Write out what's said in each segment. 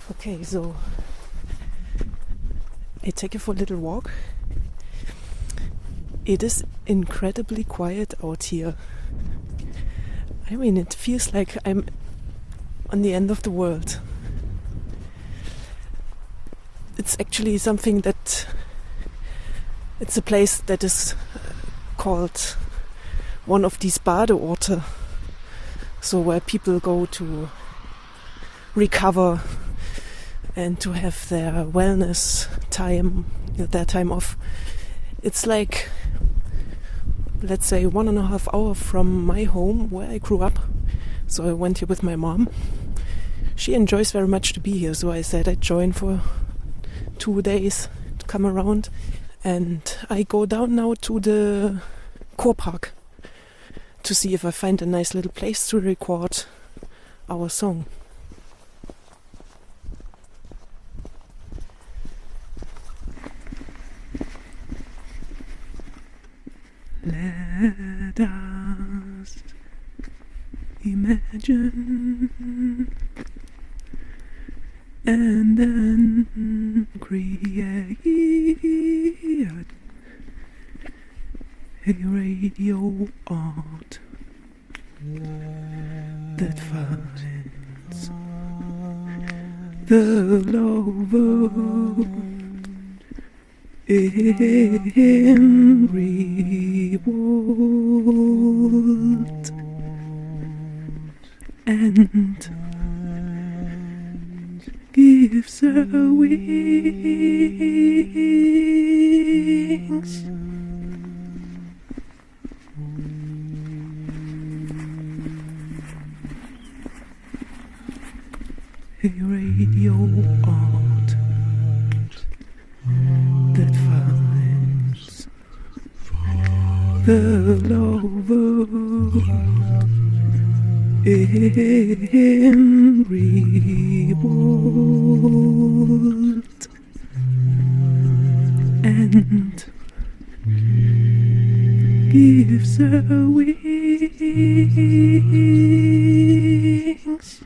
Okay, so I take you for a little walk. It is incredibly quiet out here. I mean, it feels like I'm on the end of the world. It's actually something that... It's a place that is called one of these Badeorte. So where people go to recover and to have their wellness time, their time off. It's like, let's say, 1.5 hours from my home where I grew up. So I went here with my mom. She enjoys very much to be here, so I said I'd join for 2 days to come around. And I go down now to the Kurpark to see if I find a nice little place to record our song. Let us imagine and then create a radio art that finds the lover in revolt and gives her wings. A radio art that finds the lover in revolt and gives her wings.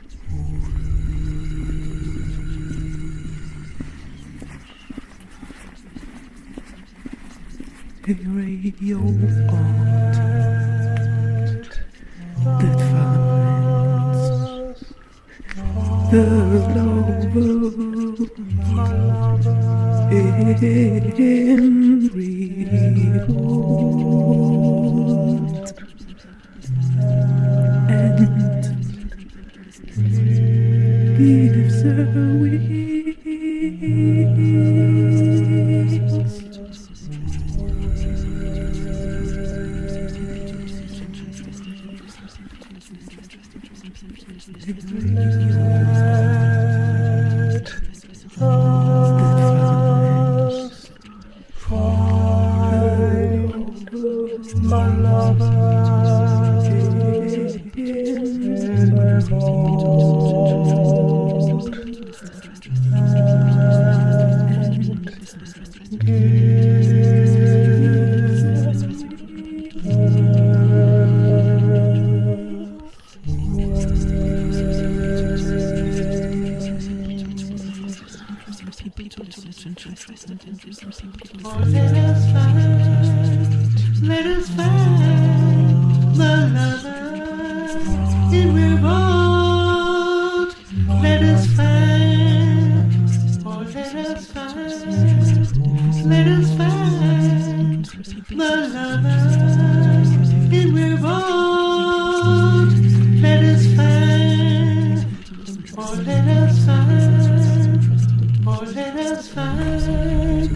A radio art that finds the lover in revolt and gives her wings. My lover in revolt Let us find the lover in revolt. Let us find, oh let us find, let us find the lover in revolt. Let us find, oh let us find, oh let us find.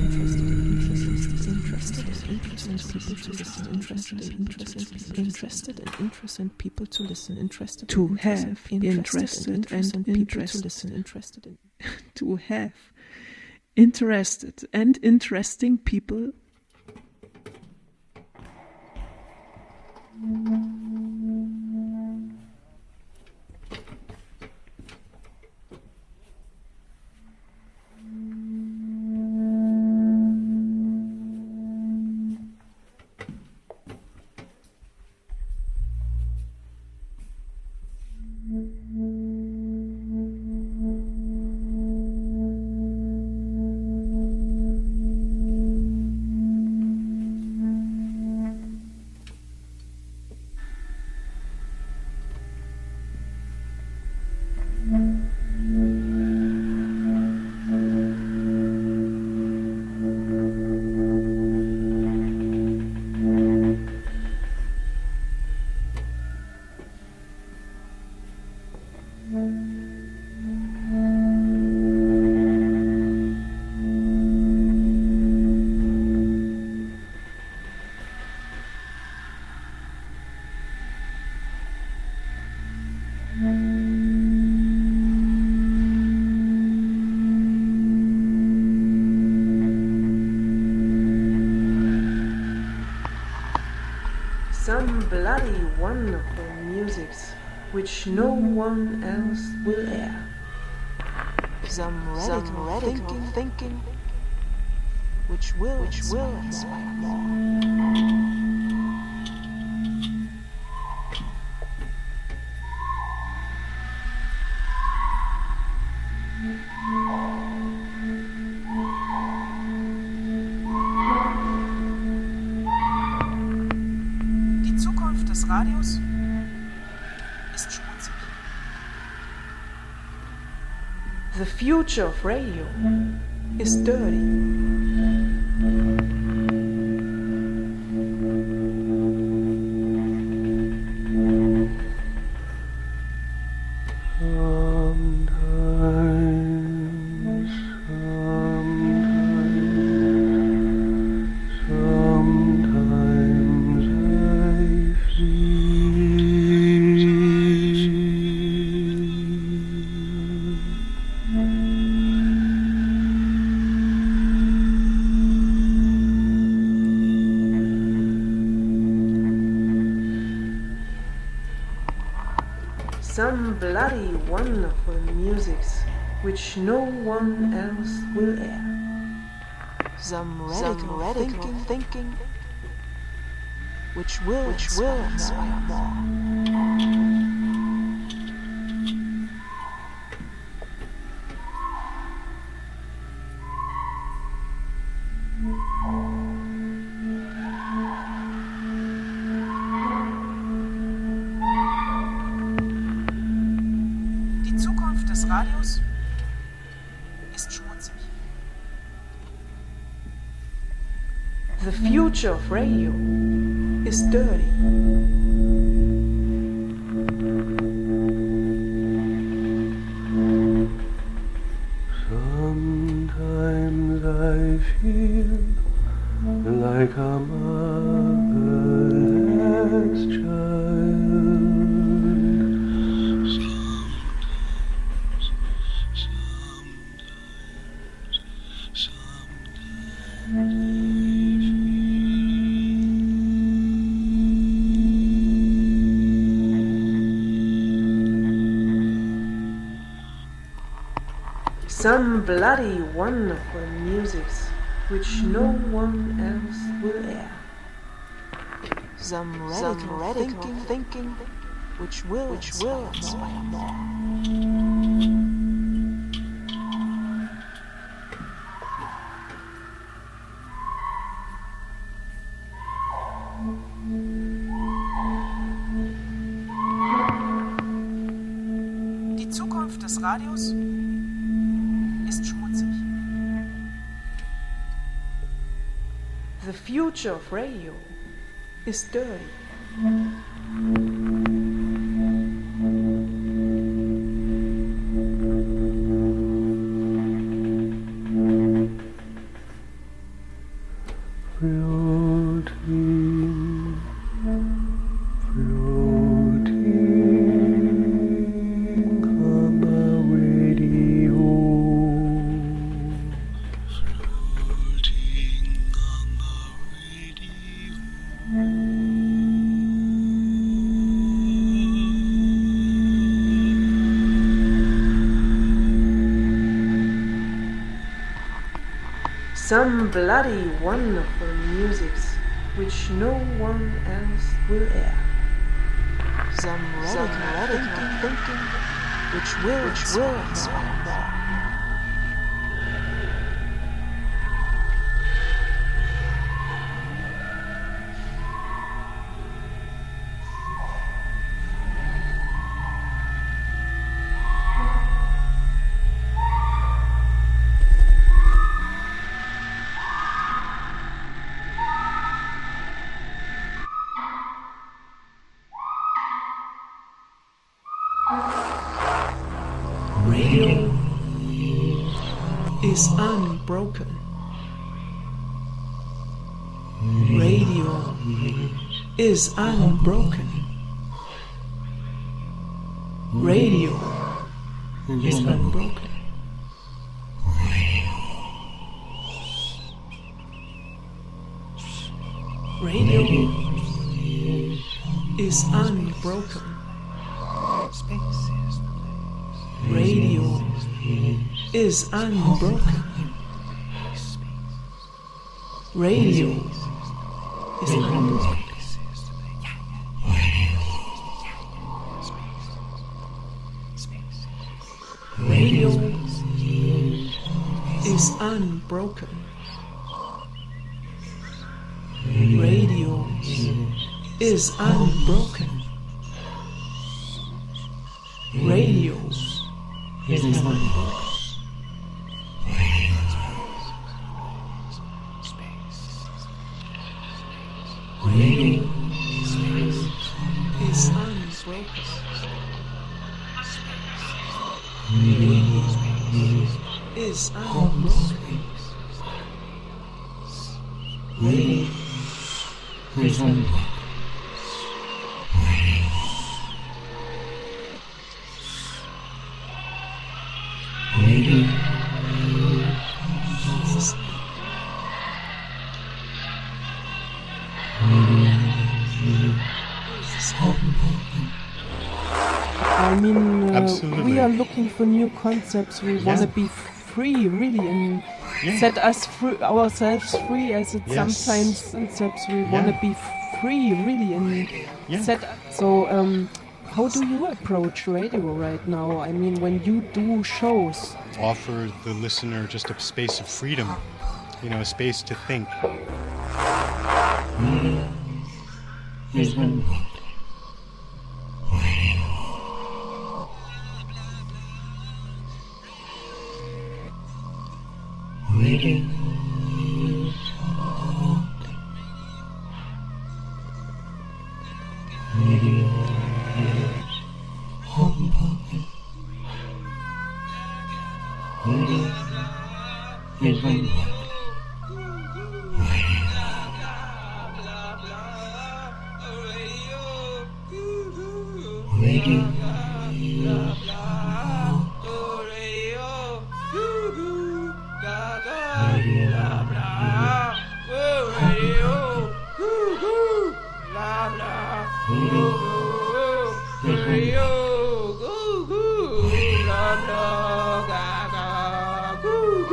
Interested people to listen. Interested to have interested and interested to listen. To have interested and interesting people. Some bloody wonderful musics which no one else will air. Some radical thinking which will inspire more. Die Zukunft des Radios ist schmutzig. The future of radio is dirty. Some bloody wonderful musics which no one else will air. Some radical thinking which will inspire more. Die Zukunft des Radios ist schmutzig. The future of radio is dirty. Sometimes I feel like a motherless child. Some bloody wonderful musics which no one else will air. Some radical thinking which will inspire more. Die Zukunft des Radios ist schmutzig. The future of radio is dirty. Some bloody wonderful musics which no one else will air. Some radical thinking which will inspire more. Radio is unbroken. Radio is unbroken. Radio is unbroken. Radio is unbroken. Radio is unbroken. Radio is unbroken. Radio is unbroken. Radio is unbroken. Radio is unbroken. Radio is unbroken. Radio is unbroken. Radio is unbroken. Radio I mean, Absolutely. we are looking for new concepts. We want to be free, really, and set us free, ourselves free, as it sometimes concepts. We want to be free, really, and set. So, how do you approach radio right now? I mean, when you do shows, Offer the listener just a space of freedom, you know, a space to think. is unbroken. Radio is unbroken. Radio is unbroken. Radio is unbroken. Radio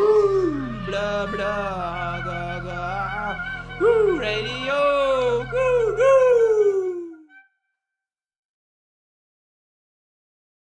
Radio